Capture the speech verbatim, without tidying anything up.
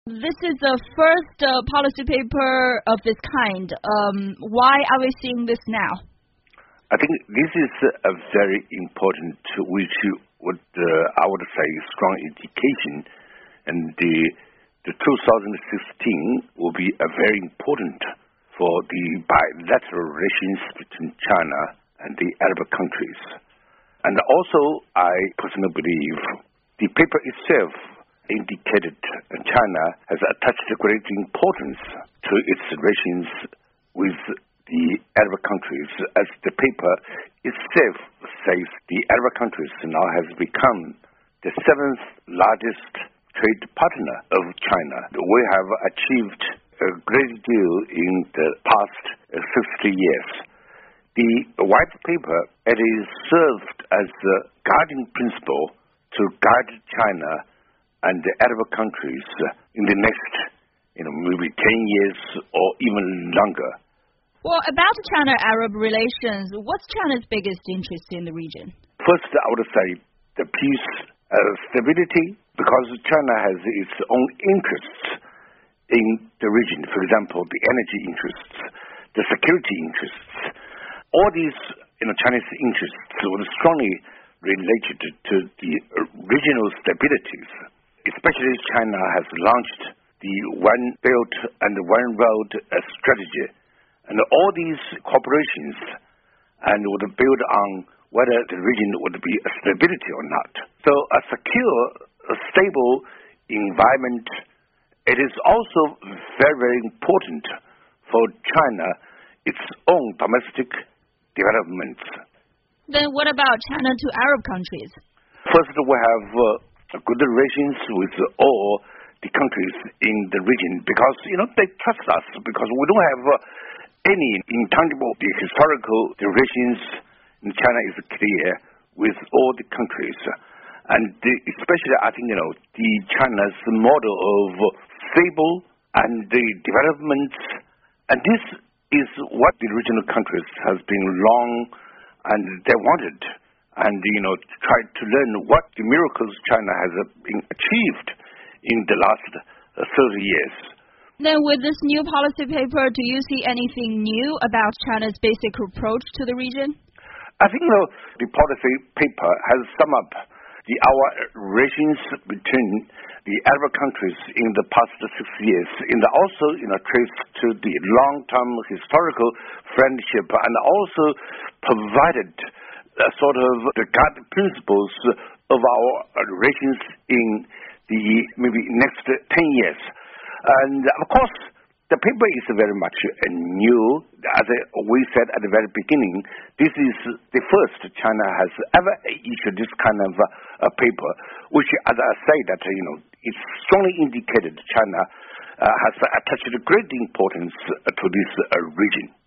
This is the first uh, policy paper of this kind. Um, why are we seeing this now? I think this is a very important, which would uh, I would say, strong indication, and the the two thousand sixteen will be a very important for the bilateral relations between China and the Arab countries. And also, I personally believe the paper itself indicated China has attached great importance to its relations with the Arab countries, as the paper itself says the Arab countries now has become the seventh largest trade partner of China. We have achieved a great deal in the past sixty years. The white paper, it is served as a guiding principle to guide China and the Arab countries in the next, you know, maybe ten years or even longer. Well, about China-Arab relations, what's China's biggest interest in the region? First, I would say the peace, uh, stability, because China has its own interests in the region. For example, the energy interests, the security interests. All these, you know, Chinese interests were strongly related to the regional stabilities. Especially China has launched the One Belt and One Road uh, strategy, and all these corporations and would build on whether the region would be a stability or not. So a secure, a stable environment, it is also very, very important for China, its own domestic developments. Then what about China to Arab countries? First, we have uh, good relations with all the countries in the region because, you know, they trust us because we don't have uh, any intangible, the historical relations in China is clear with all the countries. And the, especially, I think, you know, the China's model of stable and the development, and this is what the regional countries has been long and they wanted. And, you know, tried to learn what the miracles China has been achieved in the last uh, thirty years. Then with this new policy paper, do you see anything new about China's basic approach to the region? I think, you know, the policy paper has summed up the, our relations between the Arab countries in the past six years, and also, you know, traced to the long-term historical friendship, and also provided a sort of the guiding principles of our relations in the maybe next ten years. And of course, the paper is very much new. As we said at the very beginning, this is the first China has ever issued this kind of uh, paper, which, as I say, that you know, it strongly indicated China uh, has attached great importance to this uh, region.